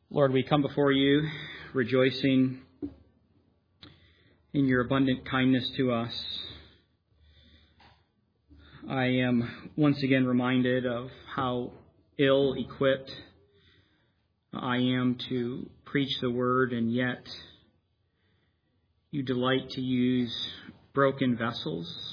Lord, we come before you rejoicing in your abundant kindness to us. I am once again reminded of how ill-equipped I am to preach the word, and yet you delight to use broken vessels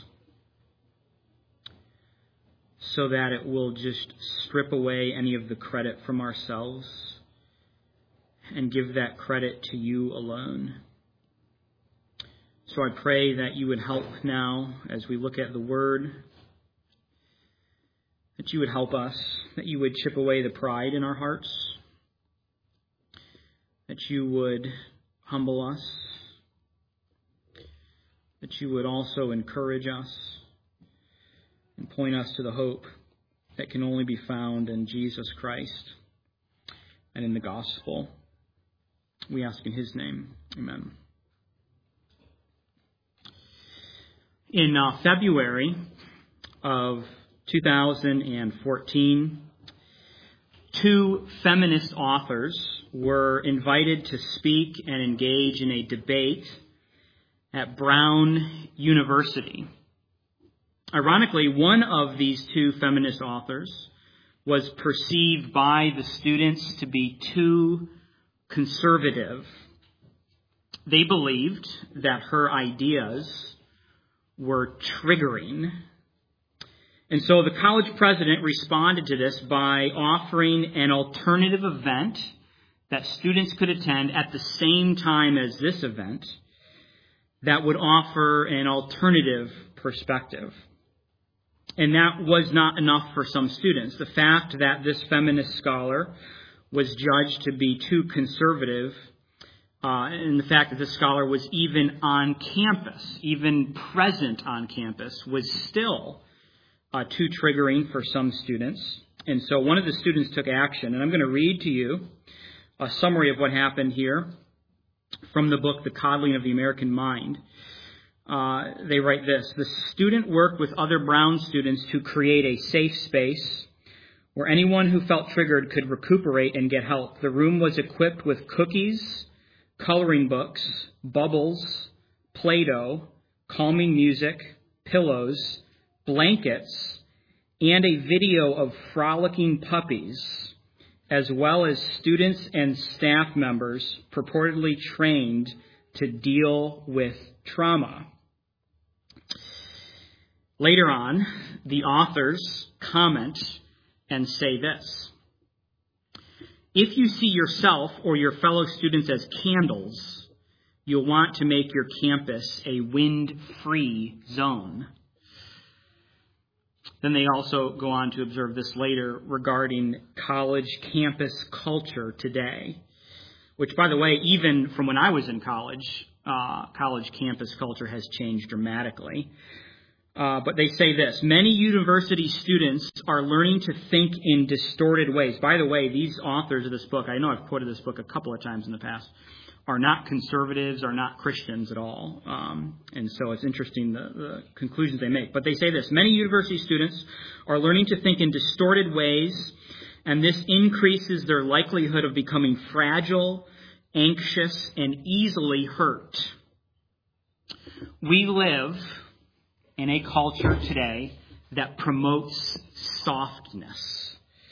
so that it will just strip away any of the credit from ourselves and give that credit to you alone. So I pray that you would help now as we look at the word, that you would help us, that you would chip away the pride in our hearts, that you would humble us, that you would also encourage us and point us to the hope that can only be found in Jesus Christ and in the gospel. We ask in his name. Amen. In February of 2014, two feminist authors were invited to speak and engage in a debate at Brown University. Ironically, one of these two feminist authors was perceived by the students to be too conservative. They believed that her ideas were triggering. And so the college president responded to this by offering an alternative event that students could attend at the same time as this event that would offer an alternative perspective. And that was not enough for some students. The fact that this feminist scholar was judged to be too conservative, and the fact that this scholar was even on campus, even present on campus, was still too triggering for some students. And so one of the students took action, and I'm going to read to you a summary of what happened here from the book, The Coddling of the American Mind. They write this: the student worked with other Brown students to create a safe space where anyone who felt triggered could recuperate and get help. The room was equipped with cookies, coloring books, bubbles, Play-Doh, calming music, pillows, blankets, and a video of frolicking puppies, as well as students and staff members purportedly trained to deal with trauma. Later on, the authors comment and say this: if you see yourself or your fellow students as candles, you'll want to make your campus a wind-free zone. Then they also go on to observe this later regarding college campus culture today, which, by the way, even from when I was in college, college campus culture has changed dramatically. But they say this: many university students are learning to think in distorted ways. By the way, these authors of this book, I know I've quoted this book a couple of times in the past, are not conservatives, are not Christians at all. And so it's interesting the conclusions they make. But they say this: many university students are learning to think in distorted ways, and this increases their likelihood of becoming fragile, anxious, and easily hurt. We live in a culture today that promotes softness.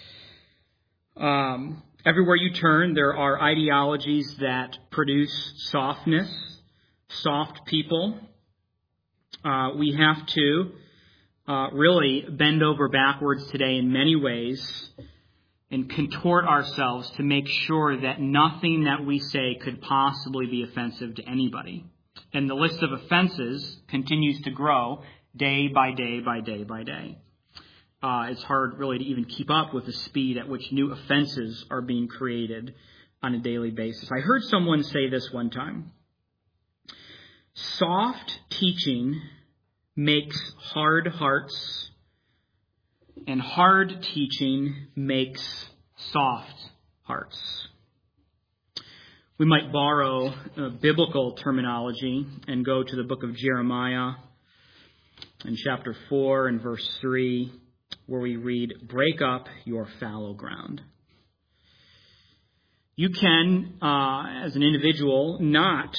Everywhere you turn, there are ideologies that produce softness, soft people. We have to really bend over backwards today in many ways and contort ourselves to make sure that nothing that we say could possibly be offensive to anybody. And the list of offenses continues to grow day by day by day by day. It's hard really to even keep up with the speed at which new offenses are being created on a daily basis. I heard someone say this one time: soft teaching makes hard hearts, and hard teaching makes soft hearts. We might borrow biblical terminology and go to the book of Jeremiah in chapter 4 and verse 3, where we read, "Break up your fallow ground." You can, as an individual, not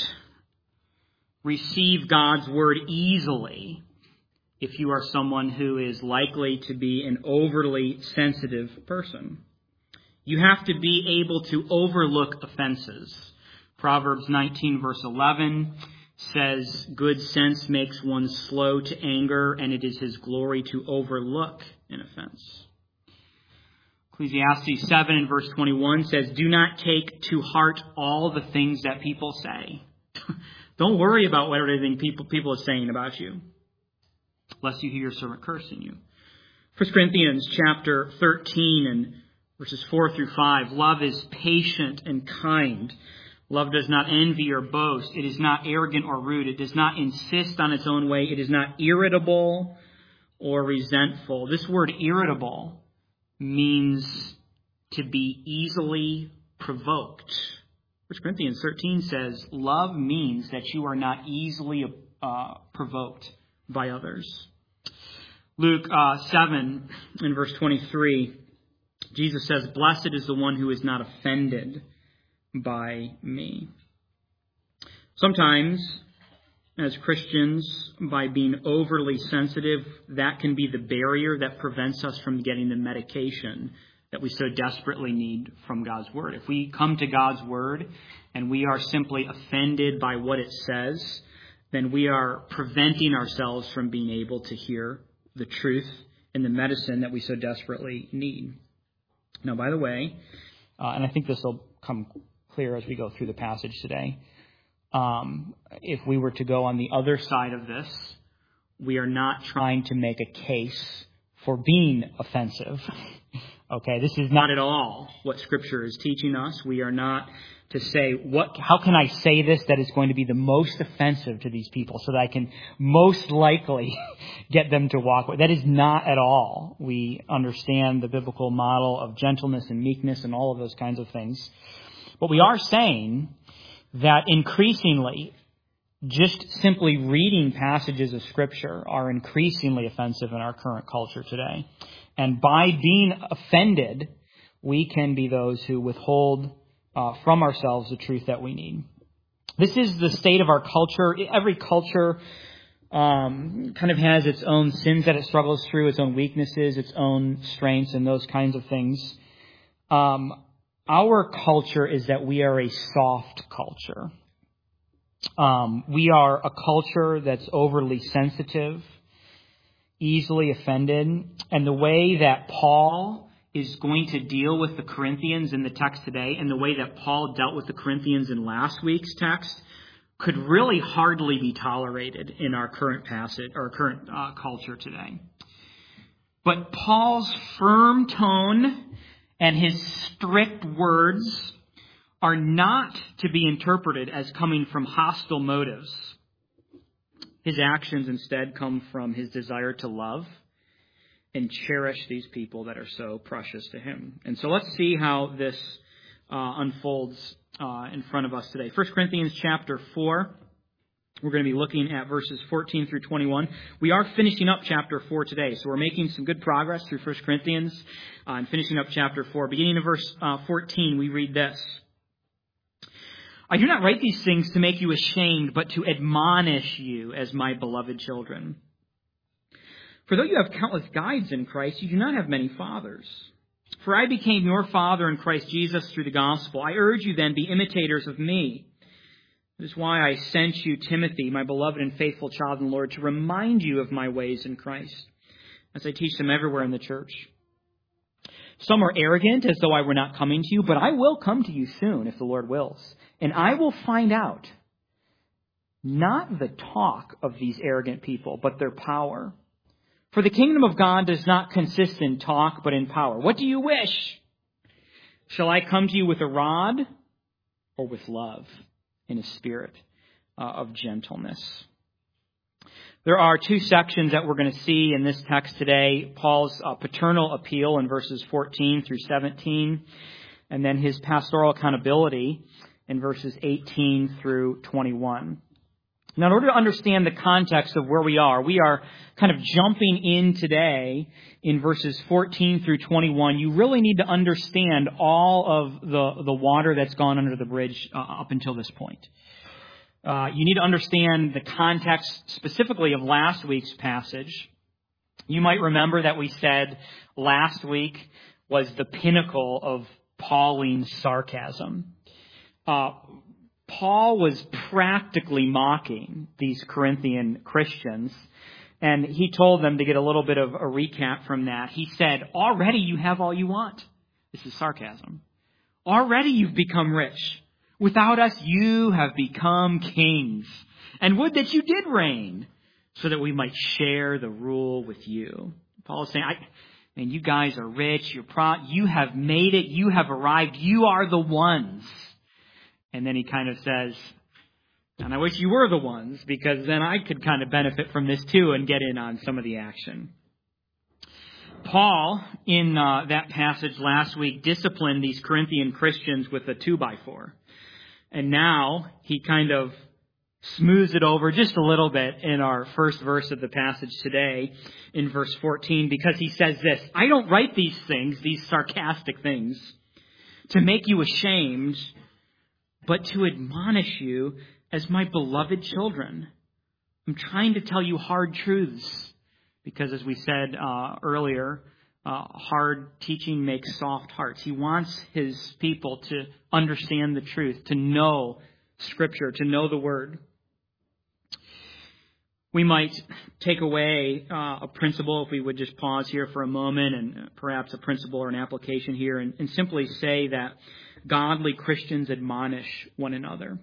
receive God's word easily if you are someone who is likely to be an overly sensitive person. You have to be able to overlook offenses. Proverbs 19 verse 11 says, "Good sense makes one slow to anger, and it is his glory to overlook an offense." Ecclesiastes 7 and verse 21 says, "Do not take to heart all the things that people say." Don't worry about what everything people are saying about you, lest you hear your servant cursing you. 1 Corinthians chapter 13 and verses 4 through 5. "Love is patient and kind. Love does not envy or boast. It is not arrogant or rude. It does not insist on its own way. It is not irritable or resentful." This word irritable means to be easily provoked. 1 Corinthians 13 says, love means that you are not easily provoked by others. Luke 7 in verse 23, Jesus says, "Blessed is the one who is not offended by me." Sometimes, as Christians, by being overly sensitive, that can be the barrier that prevents us from getting the medication that we so desperately need from God's Word. If we come to God's Word and we are simply offended by what it says, then we are preventing ourselves from being able to hear the truth and the medicine that we so desperately need. Now, by the way, and I think this will come clear as we go through the passage today, if we were to go on the other side of this, we are not trying to make a case for being offensive. Okay, this is not at all what Scripture is teaching us. We are not to say, how can I say this that is going to be the most offensive to these people so that I can most likely get them to walk away. That is not at all. We understand the biblical model of gentleness and meekness and all of those kinds of things. But we are saying that increasingly, just simply reading passages of Scripture are increasingly offensive in our current culture today. And by being offended, we can be those who withhold from ourselves the truth that we need. This is the state of our culture. Every culture kind of has its own sins that it struggles through, its own weaknesses, its own strengths, and those kinds of things. Our culture is that we are a soft culture. We are a culture that's overly sensitive, easily offended. And the way that Paul is going to deal with the Corinthians in the text today, and the way that Paul dealt with the Corinthians in last week's text, could really hardly be tolerated in our current passage or current culture today. But Paul's firm tone and his strict words are not to be interpreted as coming from hostile motives. His actions instead come from his desire to love and cherish these people that are so precious to him. And so let's see how this unfolds in front of us today. 1 Corinthians chapter 4. We're going to be looking at verses 14 through 21. We are finishing up chapter 4 today, so we're making some good progress through 1 Corinthians and finishing up chapter 4. Beginning of verse 14, we read this. "I do not write these things to make you ashamed, but to admonish you as my beloved children. For though you have countless guides in Christ, you do not have many fathers. For I became your father in Christ Jesus through the gospel. I urge you then, be imitators of me. That is why I sent you Timothy, my beloved and faithful child in the Lord, to remind you of my ways in Christ, as I teach them everywhere in the church. Some are arrogant, as though I were not coming to you, but I will come to you soon, if the Lord wills. And I will find out, not the talk of these arrogant people, but their power. For the kingdom of God does not consist in talk, but in power. What do you wish? Shall I come to you with a rod, or with love, in a spirit of gentleness?" There are two sections that we're going to see in this text today. Paul's paternal appeal in verses 14 through 17, and then his pastoral accountability in verses 18 through 21. Now, in order to understand the context of where we are kind of jumping in today in verses 14 through 21. You really need to understand all of the water that's gone under the bridge up until this point. You need to understand the context specifically of last week's passage. You might remember that we said last week was the pinnacle of Pauline sarcasm. Paul was practically mocking these Corinthian Christians, and he told them, to get a little bit of a recap from that, he said, already you have all you want. This is sarcasm. Already you've become rich. Without us, you have become kings. And would that you did reign, so that we might share the rule with you. Paul is saying, man, you guys are rich. You have made it. You have arrived. You are the ones. And then he kind of says, and I wish you were the ones, because then I could kind of benefit from this too and get in on some of the action. Paul, in that passage last week, disciplined these Corinthian Christians with a 2x4. And now he kind of smooths it over just a little bit in our first verse of the passage today, in verse 14, because he says this, I don't write these things, these sarcastic things, to make you ashamed, but to admonish you as my beloved children. I'm trying to tell you hard truths, because as we said earlier, hard teaching makes soft hearts. He wants his people to understand the truth, to know Scripture, to know the Word. We might take away a principle, if we would just pause here for a moment, and perhaps a principle or an application here, and simply say that godly Christians admonish one another.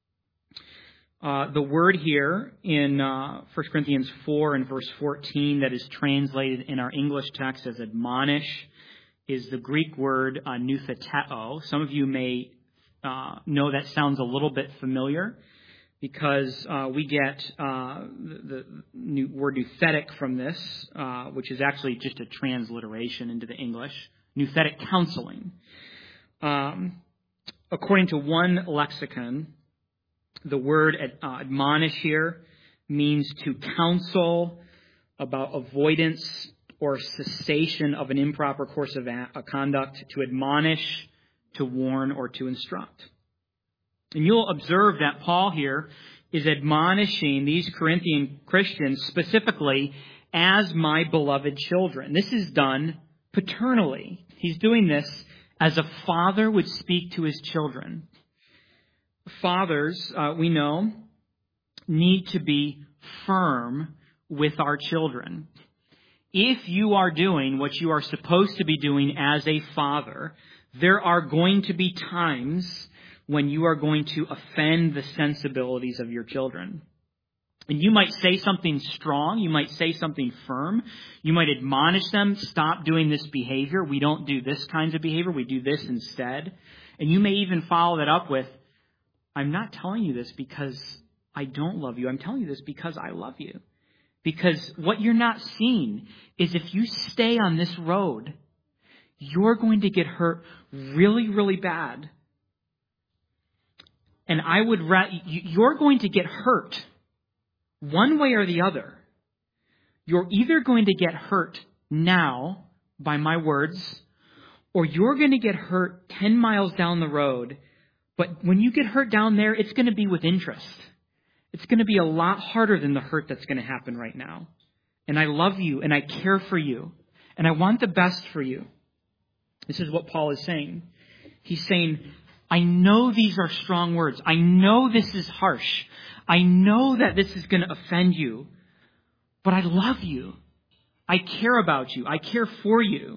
The word here in 1 Corinthians 4 and verse 14 that is translated in our English text as admonish is the Greek word noutheteo. Some of you may know that sounds a little bit familiar, because we get the word nouthetic from this, which is actually just a transliteration into the English, nouthetic counseling. According to one lexicon, the word admonish here means to counsel about avoidance or cessation of an improper course of conduct, to admonish, to warn, or to instruct. And you'll observe that Paul here is admonishing these Corinthian Christians specifically as my beloved children. This is done paternally. He's doing this as a father would speak to his children. Fathers, we know, need to be firm with our children. If you are doing what you are supposed to be doing as a father, there are going to be times when you are going to offend the sensibilities of your children. And you might say something strong. You might say something firm. You might admonish them, stop doing this behavior. We don't do this kinds of behavior. We do this instead. And you may even follow that up with, I'm not telling you this because I don't love you. I'm telling you this because I love you. Because what you're not seeing is if you stay on this road, you're going to get hurt really, really bad. And you're going to get hurt one way or the other. You're either going to get hurt now by my words, or you're going to get hurt 10 miles down the road. But when you get hurt down there, it's going to be with interest. It's going to be a lot harder than the hurt that's going to happen right now. And I love you, and I care for you, and I want the best for you. This is what Paul is saying. He's saying, I know these are strong words. I know this is harsh. I know that this is going to offend you. But I love you. I care about you. I care for you.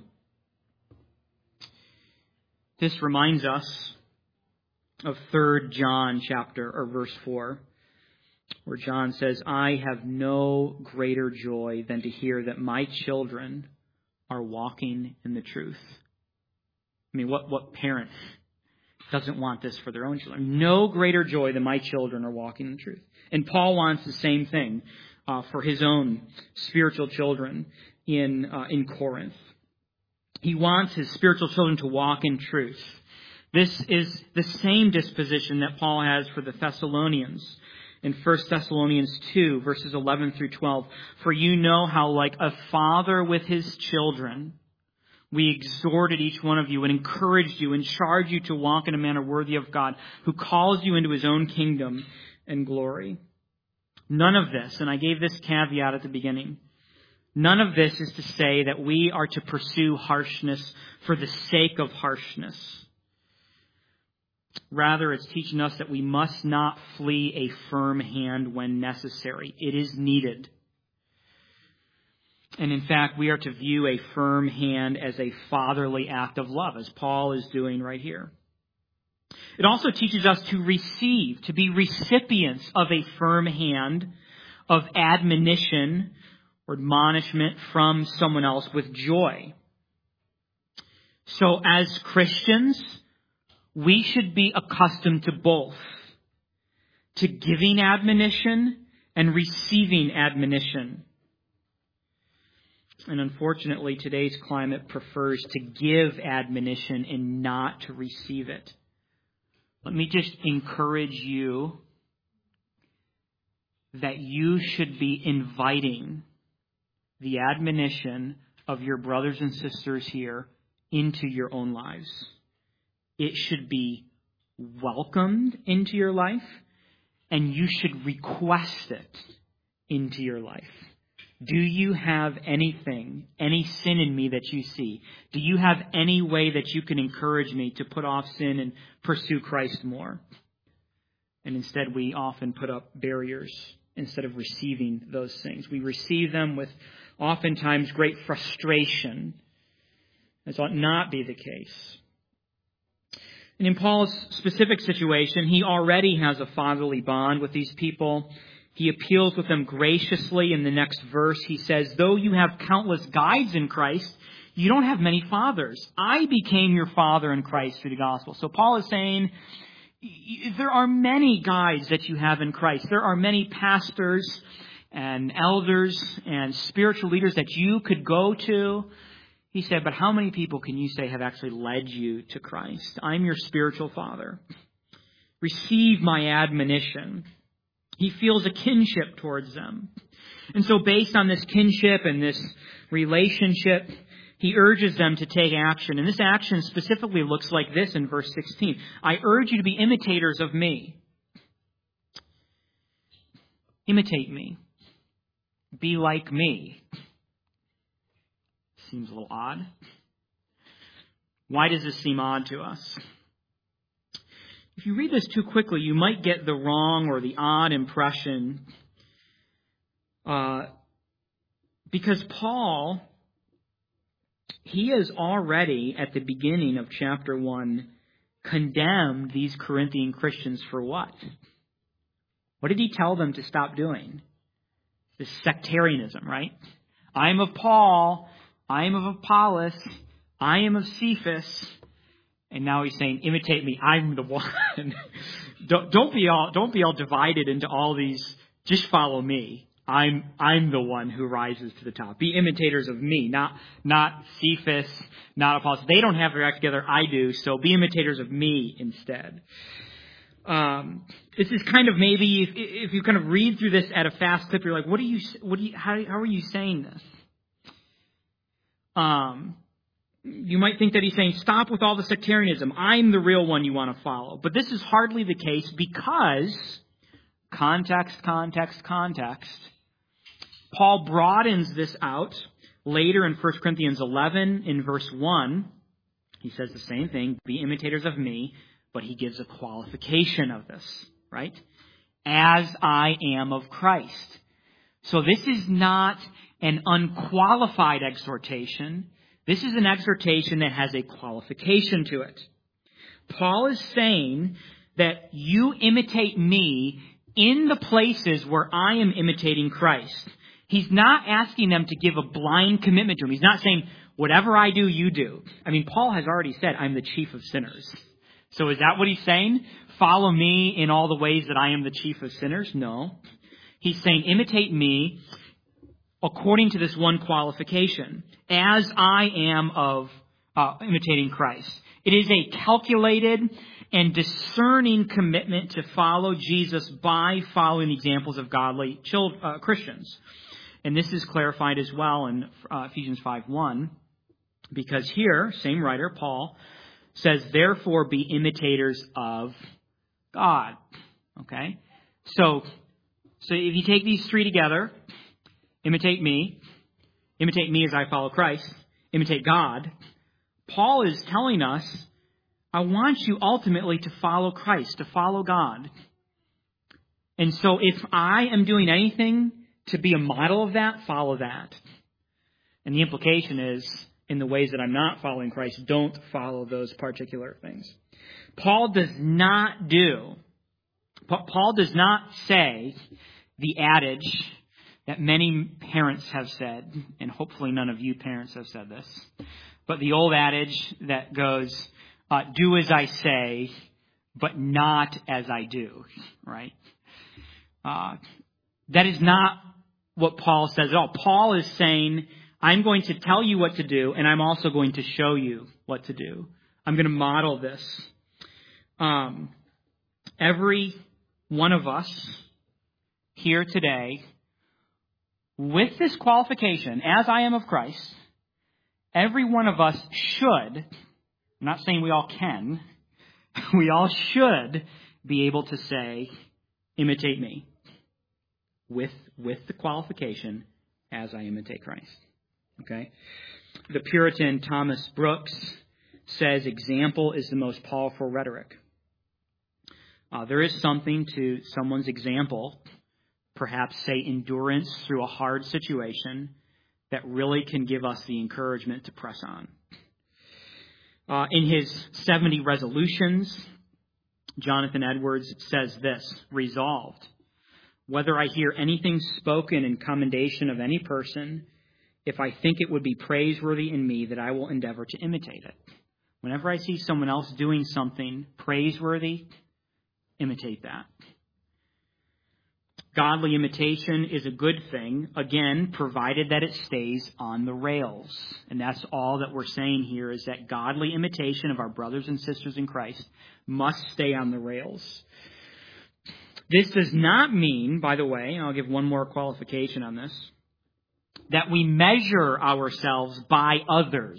This reminds us of 3 John chapter or verse 4, where John says, I have no greater joy than to hear that my children are walking in the truth. I mean, what parent doesn't want this for their own children? No greater joy than my children are walking in the truth. And Paul wants the same thing for his own spiritual children in Corinth. He wants his spiritual children to walk in truth. This is the same disposition that Paul has for the Thessalonians. in 1 Thessalonians 2, verses 11 through 12. For you know how, like a father with his children, we exhorted each one of you and encouraged you and charged you to walk in a manner worthy of God, who calls you into his own kingdom and glory. None of this, and I gave this caveat at the beginning, none of this is to say that we are to pursue harshness for the sake of harshness. Rather, it's teaching us that we must not flee a firm hand when necessary. It is needed. And in fact, we are to view a firm hand as a fatherly act of love, as Paul is doing right here. It also teaches us to receive, to be recipients of a firm hand of admonition or admonishment from someone else with joy. So as Christians, we should be accustomed to both, to giving admonition and receiving admonition. And unfortunately, today's climate prefers to give admonition and not to receive it. Let me just encourage you that you should be inviting the admonition of your brothers and sisters here into your own lives. It should be welcomed into your life, and you should request it into your life. Do you have anything, any sin in me that you see? Do you have any way that you can encourage me to put off sin and pursue Christ more? And instead, we often put up barriers instead of receiving those things. We receive them with oftentimes great frustration. This ought not be the case. And in Paul's specific situation, he already has a fatherly bond with these people. He appeals with them graciously. In the next verse, he says, though you have countless guides in Christ, you don't have many fathers. I became your father in Christ through the gospel. So Paul is saying, there are many guides that you have in Christ. There are many pastors and elders and spiritual leaders that you could go to. He said, but how many people can you say have actually led you to Christ? I'm your spiritual father. Receive my admonition. He feels a kinship towards them. And so based on this kinship and this relationship, he urges them to take action. And this action specifically looks like this in verse 16. I urge you to be imitators of me. Imitate me. Be like me. Seems a little odd. Why does this seem odd to us? If you read this too quickly, you might get the wrong or the odd impression. Because Paul, he has already, at the beginning of chapter 1, condemned these Corinthian Christians for what? What did he tell them to stop doing? This sectarianism, right? I am of Paul. I am of Apollos. I am of Cephas. And now he's saying, imitate me. I'm the one. Don't be all divided into all these. Just follow me. I'm the one who rises to the top. Be imitators of me, not Cephas, not Apollos. They don't have their act together. I do. So be imitators of me instead. This is kind of maybe if you kind of read through this at a fast clip, you're like, how are you saying this? You might think that he's saying, stop with all the sectarianism. I'm the real one you want to follow. But this is hardly the case because context. Paul broadens this out later in 1 Corinthians 11 in verse 1. He says the same thing, be imitators of me, but he gives a qualification of this, right? As I am of Christ. So this is not an unqualified exhortation. This is an exhortation that has a qualification to it. Paul is saying that you imitate me in the places where I am imitating Christ. He's not asking them to give a blind commitment to him. He's not saying, whatever I do, you do. I mean, Paul has already said, I'm the chief of sinners. So is that what he's saying? Follow me in all the ways that I am the chief of sinners? No. He's saying, imitate me according to this one qualification, as I am of imitating Christ. It is a calculated and discerning commitment to follow Jesus by following the examples of godly Christians. And this is clarified as well in Ephesians 5:1, because here, same writer, Paul, says, therefore be imitators of God. Okay? So if you take these three together, imitate me as I follow Christ, imitate God, Paul is telling us, I want you ultimately to follow Christ, to follow God. And so if I am doing anything to be a model of that, follow that. And the implication is, in the ways that I'm not following Christ, don't follow those particular things. Paul does not say the adage that many parents have said, and hopefully none of you parents have said this, but the old adage that goes, do as I say, but not as I do, right? That is not what Paul says at all. Paul is saying, I'm going to tell you what to do, and I'm also going to show you what to do. I'm going to model this. Every one of us here today, with this qualification, as I am of Christ, every one of us should, I'm not saying we all can, we all should be able to say, imitate me, with the qualification, as I imitate Christ. Okay? The Puritan Thomas Brooks says example is the most powerful rhetoric. There is something to someone's example, perhaps say endurance through a hard situation, that really can give us the encouragement to press on. In his 70 resolutions, Jonathan Edwards says this, resolved, whether I hear anything spoken in commendation of any person, if I think it would be praiseworthy in me, that I will endeavor to imitate it. Whenever I see someone else doing something praiseworthy, imitate that. Godly imitation is a good thing, again, provided that it stays on the rails. And that's all that we're saying here, is that godly imitation of our brothers and sisters in Christ must stay on the rails. This does not mean, by the way, and I'll give one more qualification on this, that we measure ourselves by others.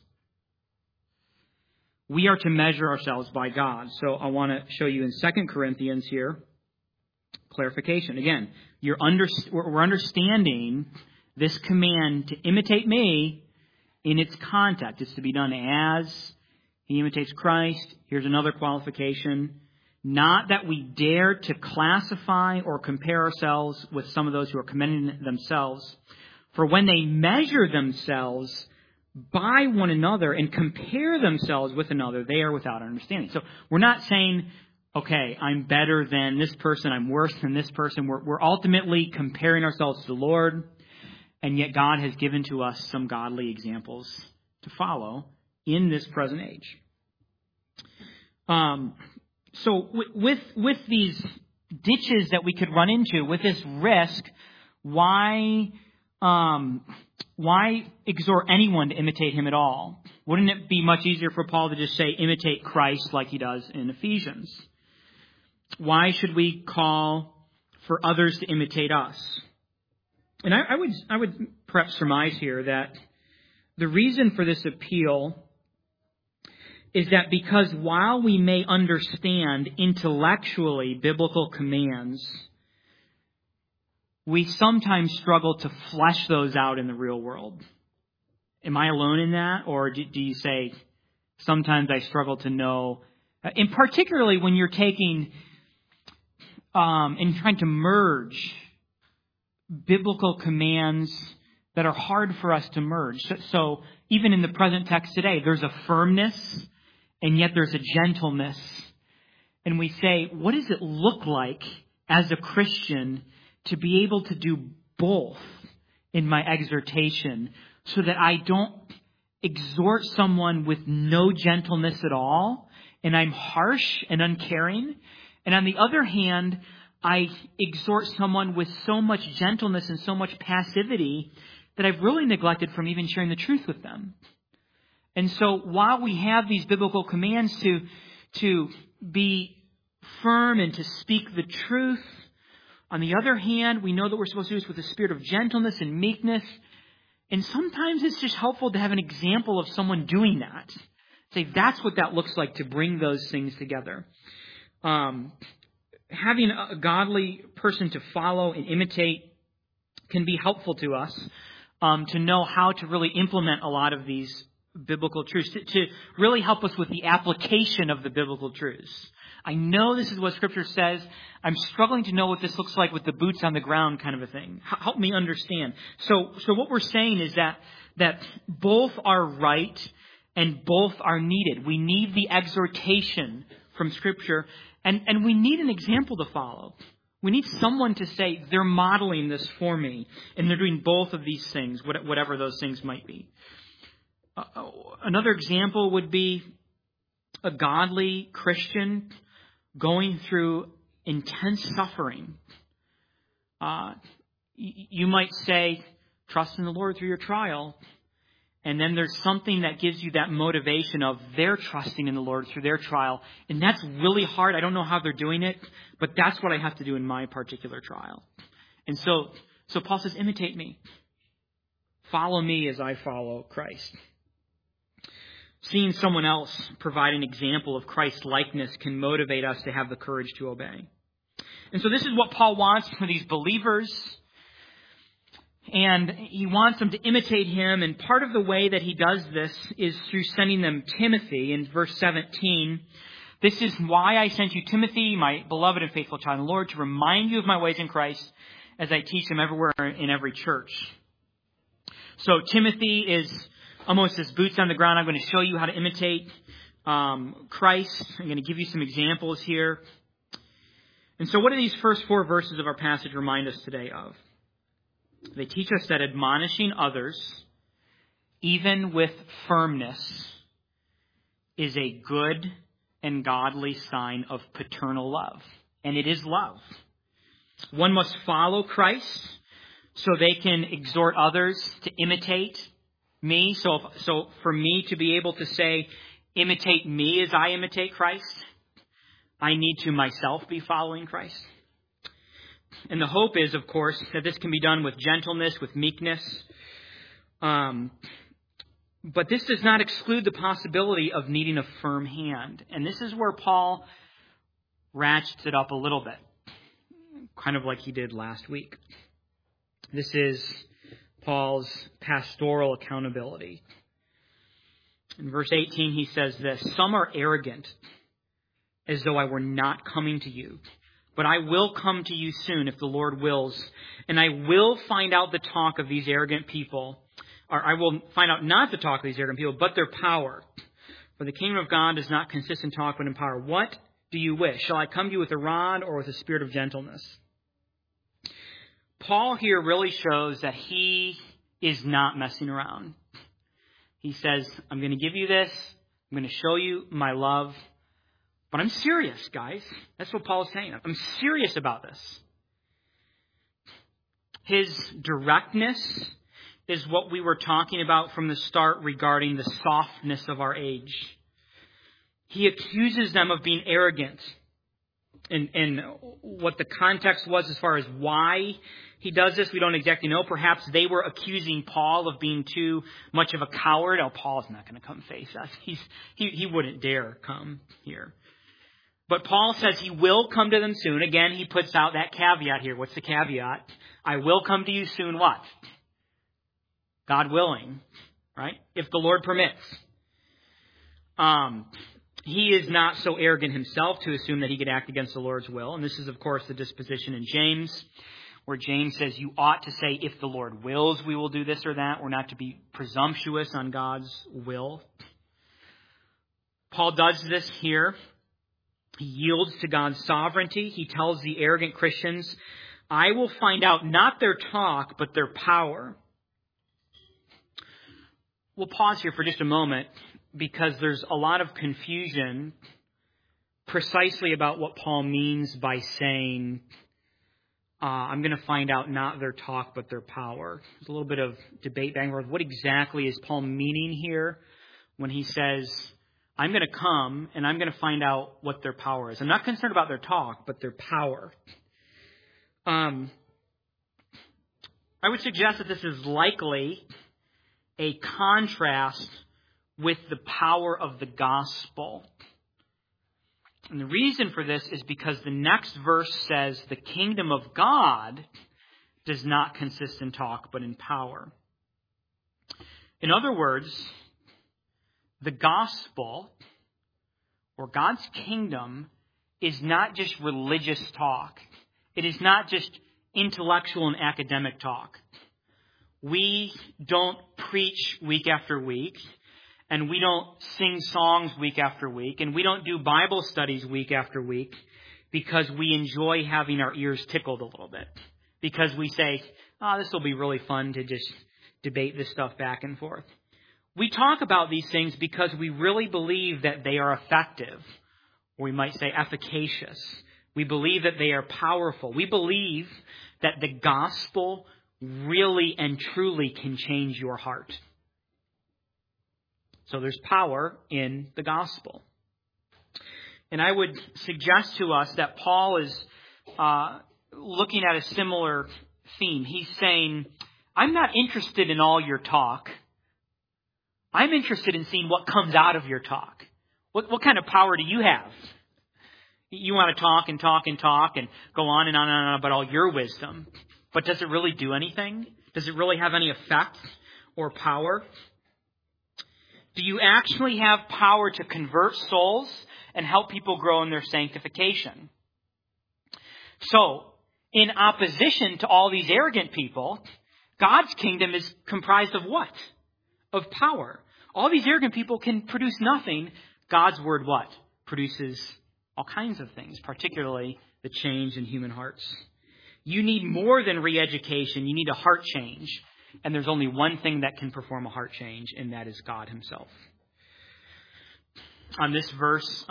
We are to measure ourselves by God. So I want to show you in 2 Corinthians here, clarification. Again, we're understanding this command to imitate me in its context. It's to be done as he imitates Christ. Here's another qualification. Not that we dare to classify or compare ourselves with some of those who are commending themselves. For when they measure themselves by one another and compare themselves with another, they are without understanding. So we're not saying, okay, I'm better than this person, I'm worse than this person. We're ultimately comparing ourselves to the Lord, and yet God has given to us some godly examples to follow in this present age. So with these ditches that we could run into, with this risk, why exhort anyone to imitate him at all? Wouldn't it be much easier for Paul to just say, imitate Christ like he does in Ephesians? Why should we call for others to imitate us? And I would perhaps surmise here that the reason for this appeal is that because while we may understand intellectually biblical commands, we sometimes struggle to flesh those out in the real world. Am I alone in that? Or do you say, sometimes I struggle to know, and particularly when you're taking and trying to merge biblical commands that are hard for us to merge. So even in the present text today, there's a firmness and yet there's a gentleness. And we say, what does it look like as a Christian to be able to do both in my exhortation, so that I don't exhort someone with no gentleness at all, and I'm harsh and uncaring, and on the other hand, I exhort someone with so much gentleness and so much passivity that I've really neglected from even sharing the truth with them. And so while we have these biblical commands to be firm and to speak the truth. On the other hand, we know that we're supposed to do this with a spirit of gentleness and meekness. And sometimes it's just helpful to have an example of someone doing that. Say, that's what that looks like, to bring those things together. Having a godly person to follow and imitate can be helpful to us to know how to really implement a lot of these biblical truths, to really help us with the application of the biblical truths. I know this is what Scripture says. I'm struggling to know what this looks like with the boots on the ground kind of a thing. Help me understand. So what we're saying is that both are right and both are needed. We need the exhortation from Scripture, and we need an example to follow. We need someone to say, they're modeling this for me, and they're doing both of these things, whatever those things might be. Another example would be a godly Christian going through intense suffering. You might say, trust in the Lord through your trial. And then there's something that gives you that motivation of their trusting in the Lord through their trial. And that's really hard. I don't know how they're doing it, but that's what I have to do in my particular trial. And so Paul says, imitate me. Follow me as I follow Christ. Seeing someone else provide an example of Christ's likeness can motivate us to have the courage to obey. And so this is what Paul wants for these believers. And he wants them to imitate him. And part of the way that he does this is through sending them Timothy. In verse 17, this is why I sent you Timothy, my beloved and faithful child in the Lord, to remind you of my ways in Christ as I teach them everywhere in every church. So Timothy is almost as boots on the ground. I'm going to show you how to imitate Christ. I'm going to give you some examples here. And so what do these first 4 verses of our passage remind us today of? They teach us that admonishing others, even with firmness, is a good and godly sign of paternal love. And it is love. One must follow Christ so they can exhort others to imitate me. So for me to be able to say, imitate me as I imitate Christ, I need to myself be following Christ. And the hope is, of course, that this can be done with gentleness, with meekness. But this does not exclude the possibility of needing a firm hand. And this is where Paul ratchets it up a little bit, kind of like he did last week. This is Paul's pastoral accountability. In verse 18, he says this, some are arrogant, as though I were not coming to you. But I will come to you soon if the Lord wills, and I will find out the talk of these arrogant people, or I will find out not the talk of these arrogant people, but their power. For the kingdom of God does not consist in talk, but in power. What do you wish? Shall I come to you with a rod or with a spirit of gentleness? Paul here really shows that he is not messing around. He says, I'm going to give you this. I'm going to show you my love. But I'm serious, guys. That's what Paul is saying. I'm serious about this. His directness is what we were talking about from the start regarding the softness of our age. He accuses them of being arrogant. And what the context was as far as why he does this, we don't exactly know. Perhaps they were accusing Paul of being too much of a coward. Oh, Paul's not going to come face us. He wouldn't dare come here. But Paul says he will come to them soon. Again, he puts out that caveat here. What's the caveat? I will come to you soon what? God willing, right? If the Lord permits. He is not so arrogant himself to assume that he could act against the Lord's will. And this is, of course, the disposition in James, where James says you ought to say, if the Lord wills, we will do this or that. We're not to be presumptuous on God's will. Paul does this here. He yields to God's sovereignty. He tells the arrogant Christians, I will find out not their talk, but their power. We'll pause here for just a moment because there's a lot of confusion precisely about what Paul means by saying, I'm going to find out not their talk, but their power. There's a little bit of debate back and forth. What exactly is Paul meaning here when he says, I'm going to come and I'm going to find out what their power is. I'm not concerned about their talk, but their power. I would suggest that this is likely a contrast with the power of the gospel. And the reason for this is because the next verse says the kingdom of God does not consist in talk, but in power. In other words, the gospel, or God's kingdom, is not just religious talk. It is not just intellectual and academic talk. We don't preach week after week, and we don't sing songs week after week, and we don't do Bible studies week after week because we enjoy having our ears tickled a little bit. Because we say, this will be really fun to just debate this stuff back and forth. We talk about these things because we really believe that they are effective, or we might say efficacious. We believe that they are powerful. We believe that the gospel really and truly can change your heart. So there's power in the gospel. And I would suggest to us that Paul is looking at a similar theme. He's saying, I'm not interested in all your talk. I'm interested in seeing what comes out of your talk. What kind of power do you have? You want to talk and talk and talk and go on and on about all your wisdom. But does it really do anything? Does it really have any effect or power? Do you actually have power to convert souls and help people grow in their sanctification? So, in opposition to all these arrogant people, God's kingdom is comprised of what? Of power. All these arrogant people can produce nothing. God's word what? Produces all kinds of things, particularly the change in human hearts. You need more than re-education. You need a heart change. And there's only one thing that can perform a heart change, and that is God himself. On this verse,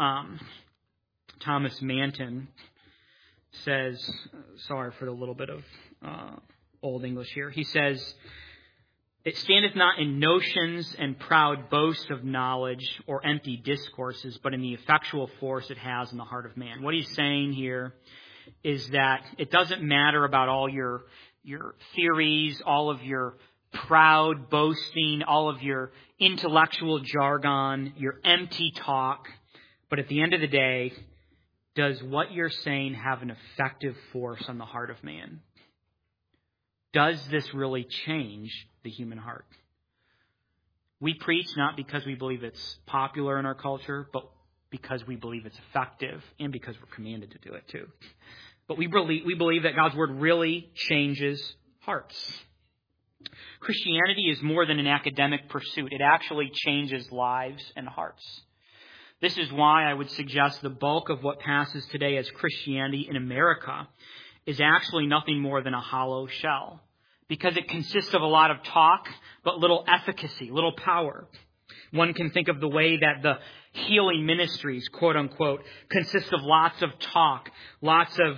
Thomas Manton says, sorry for the little bit of Old English here. He says, it standeth not in notions and proud boast of knowledge or empty discourses, but in the effectual force it has in the heart of man. What he's saying here is that it doesn't matter about all your theories, all of your proud boasting, all of your intellectual jargon, your empty talk. But at the end of the day, does what you're saying have an effective force on the heart of man? Does this really change the human heart? We preach not because we believe it's popular in our culture, but because we believe it's effective and because we're commanded to do it too. But we believe that God's word really changes hearts. Christianity is more than an academic pursuit. It actually changes lives and hearts. This is why I would suggest the bulk of what passes today as Christianity in America is actually nothing more than a hollow shell. Because it consists of a lot of talk, but little efficacy, little power. One can think of the way that the healing ministries, quote unquote, consist of lots of talk, lots of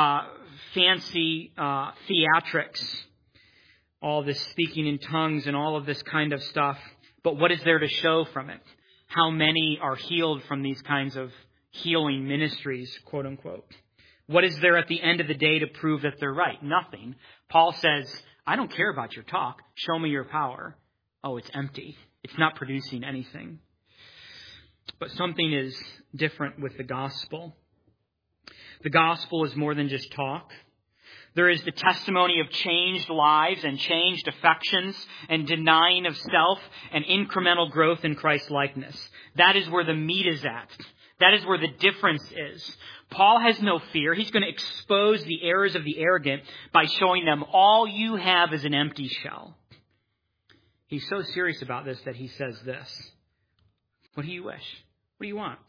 fancy theatrics, all this speaking in tongues and all of this kind of stuff. But what is there to show from it? How many are healed from these kinds of healing ministries, quote unquote? What is there at the end of the day to prove that they're right? Nothing. Paul says, I don't care about your talk. Show me your power. Oh, it's empty. It's not producing anything. But something is different with the gospel. The gospel is more than just talk. There is the testimony of changed lives and changed affections and denying of self and incremental growth in Christ's likeness. That is where the meat is at. That is where the difference is. Paul has no fear. He's going to expose the errors of the arrogant by showing them all you have is an empty shell. He's so serious about this that he says this. What do you wish? What do you want?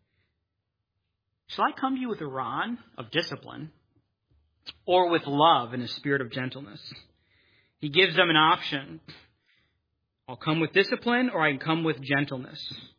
Shall I come to you with a rod of discipline or with love and a spirit of gentleness? He gives them an option. I'll come with discipline or I can come with gentleness.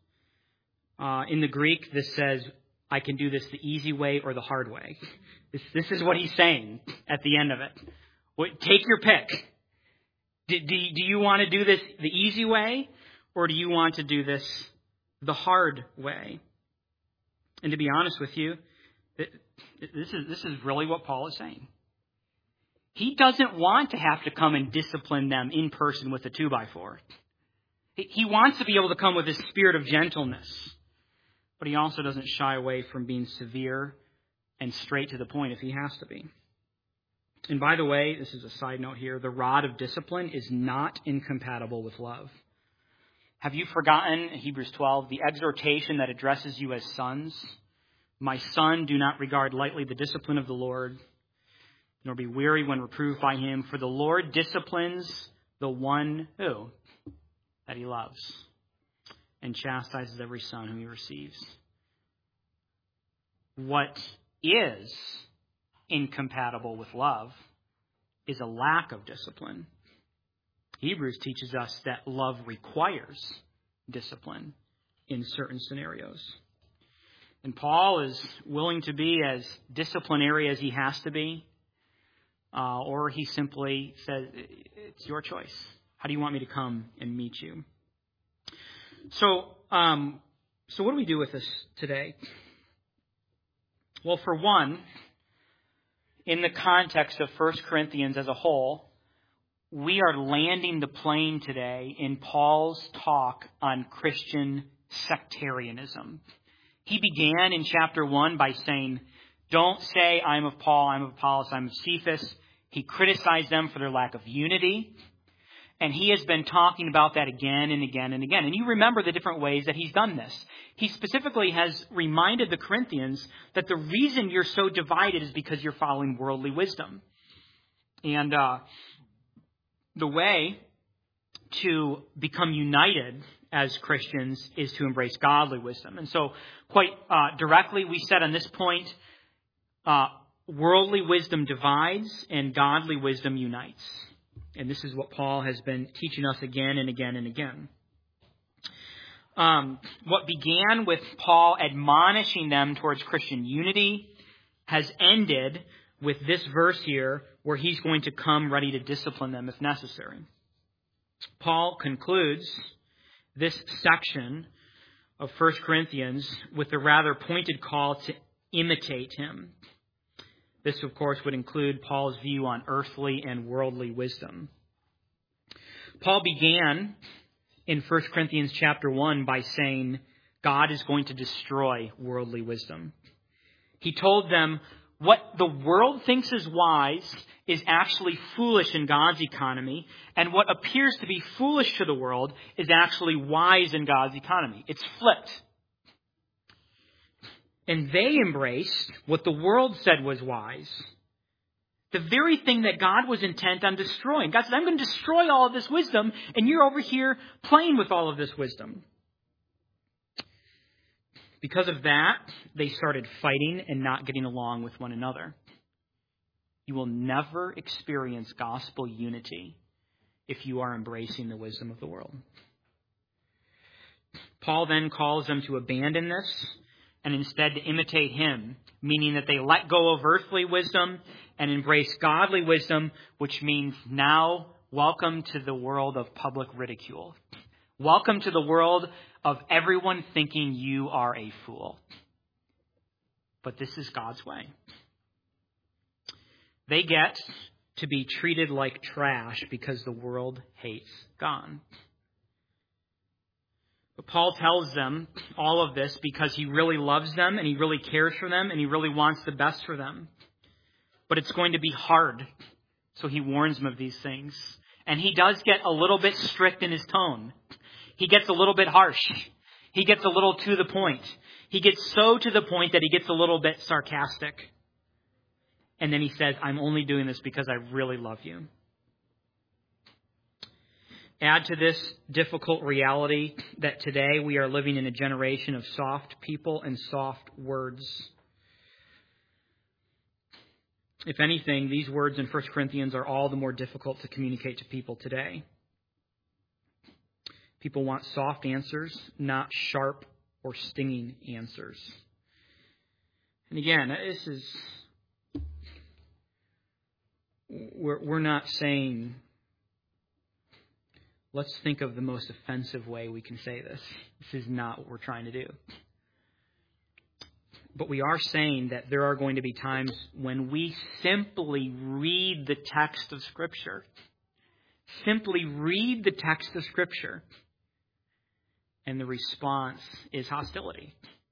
In the Greek, this says, I can do this the easy way or the hard way. This is what he's saying at the end of it. Take your pick. Do you want to do this the easy way or do you want to do this the hard way. And to be honest with you, this is really what Paul is saying. He doesn't want to have to come and discipline them in person with a 2x4. He wants to be able to come with his spirit of gentleness. But he also doesn't shy away from being severe and straight to the point if he has to be. And by the way, this is a side note here, the rod of discipline is not incompatible with love. Have you forgotten, Hebrews 12, the exhortation that addresses you as sons? My son, do not regard lightly the discipline of the Lord, nor be weary when reproved by him. For the Lord disciplines the one who? That he loves, and chastises every son whom he receives. What is incompatible with love is a lack of discipline. Hebrews teaches us that love requires discipline in certain scenarios. And Paul is willing to be as disciplinary as he has to be, or he simply says, it's your choice. How do you want me to come and meet you? So what do we do with this today? Well, for one, in the context of 1 Corinthians as a whole, we are landing the plane today in Paul's talk on Christian sectarianism. He began in chapter 1 by saying, don't say, I'm of Paul, I'm of Apollos, I'm of Cephas. He criticized them for their lack of unity. And he has been talking about that again and again and again. And you remember the different ways that he's done this. He specifically has reminded the Corinthians that the reason you're so divided is because you're following worldly wisdom. And the way to become united as Christians is to embrace godly wisdom. And so quite directly, we said on this point, worldly wisdom divides and godly wisdom unites. And this is what Paul has been teaching us again and again and again. What began with Paul admonishing them towards Christian unity has ended with this verse here where he's going to come ready to discipline them if necessary. Paul concludes this section of 1 Corinthians with a rather pointed call to imitate him. This, of course, would include Paul's view on earthly and worldly wisdom. Paul began in 1 Corinthians chapter 1 by saying God is going to destroy worldly wisdom. He told them what the world thinks is wise is actually foolish in God's economy, and what appears to be foolish to the world is actually wise in God's economy. It's flipped. And they embraced what the world said was wise. The very thing that God was intent on destroying. God said, I'm going to destroy all of this wisdom, and you're over here playing with all of this wisdom. Because of that, they started fighting and not getting along with one another. You will never experience gospel unity if you are embracing the wisdom of the world. Paul then calls them to abandon this and instead to imitate him, meaning that they let go of earthly wisdom and embrace godly wisdom, which means now welcome to the world of public ridicule. Welcome to the world of everyone thinking you are a fool. But this is God's way. They get to be treated like trash because the world hates God. But Paul tells them all of this because he really loves them and he really cares for them and he really wants the best for them. But it's going to be hard. So he warns them of these things. And he does get a little bit strict in his tone. He gets a little bit harsh. He gets a little to the point. He gets so to the point that he gets a little bit sarcastic. And then he says, I'm only doing this because I really love you. Add to this difficult reality that today we are living in a generation of soft people and soft words. If anything, these words in 1 Corinthians are all the more difficult to communicate to people today. People want soft answers, not sharp or stinging answers. And again, this is, we're not saying let's think of the most offensive way we can say this. This is not what we're trying to do. But we are saying that there are going to be times when we simply read the text of Scripture. Simply read the text of Scripture. And the response is hostility.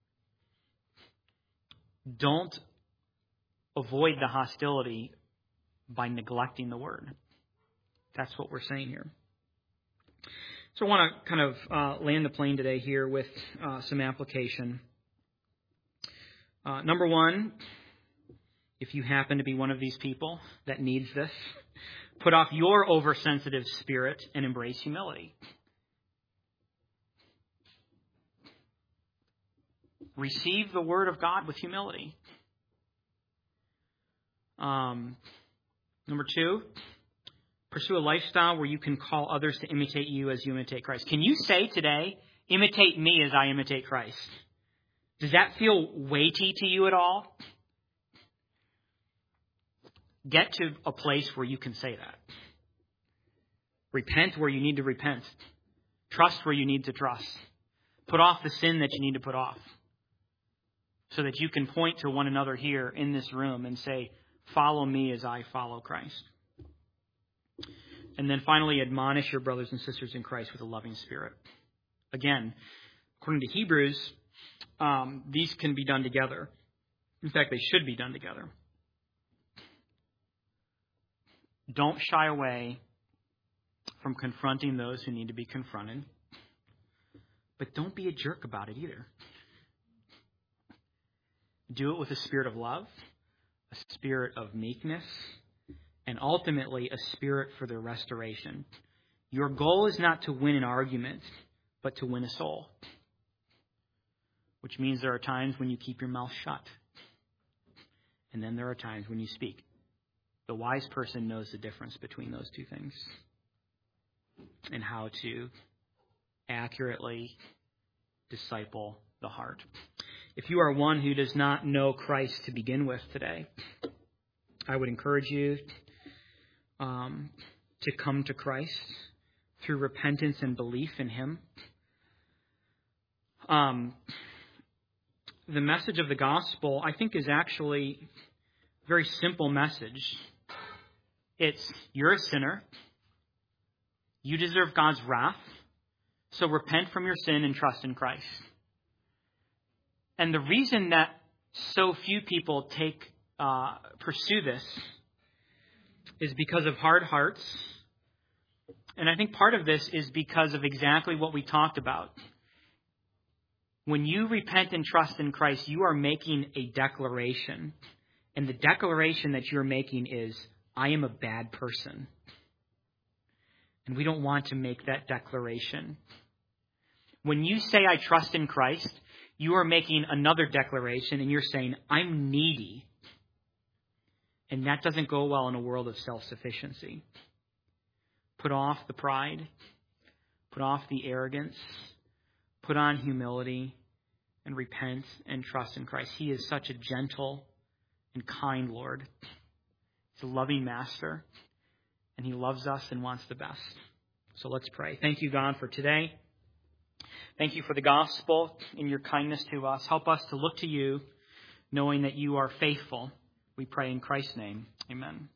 Don't avoid the hostility by neglecting the Word. That's what we're saying here. So I want to kind of land the plane today here with some application. Number one, if you happen to be one of these people that needs this, put off your oversensitive spirit and embrace humility. Receive the Word of God with humility. Number two, pursue a lifestyle where you can call others to imitate you as you imitate Christ. Can you say today, imitate me as I imitate Christ? Does that feel weighty to you at all? Get to a place where you can say that. Repent where you need to repent. Trust where you need to trust. Put off the sin that you need to put off. So that you can point to one another here in this room and say, follow me as I follow Christ. And then finally, admonish your brothers and sisters in Christ with a loving spirit. Again, according to Hebrews, these can be done together. In fact, they should be done together. Don't shy away from confronting those who need to be confronted. But don't be a jerk about it either. Do it with a spirit of love, a spirit of meekness, and ultimately a spirit for their restoration. Your goal is not to win an argument, but to win a soul. Which means there are times when you keep your mouth shut. And then there are times when you speak. The wise person knows the difference between those two things. And how to accurately disciple the heart. If you are one who does not know Christ to begin with today, I would encourage you to come to Christ through repentance and belief in Him. The message of the gospel, I think, is actually a very simple message. It's, you're a sinner. You deserve God's wrath. So repent from your sin and trust in Christ. And the reason that so few people pursue this is because of hard hearts. And I think part of this is because of exactly what we talked about. When you repent and trust in Christ, you are making a declaration. And the declaration that you're making is, I am a bad person. And we don't want to make that declaration. When you say, I trust in Christ, you are making another declaration and you're saying, I'm needy. And that doesn't go well in a world of self-sufficiency. Put off the pride. Put off the arrogance. Put on humility and repent and trust in Christ. He is such a gentle and kind Lord. He's a loving master. And He loves us and wants the best. So let's pray. Thank you, God, for today. Thank you for the gospel and your kindness to us. Help us to look to you, knowing that you are faithful. We pray in Christ's name. Amen.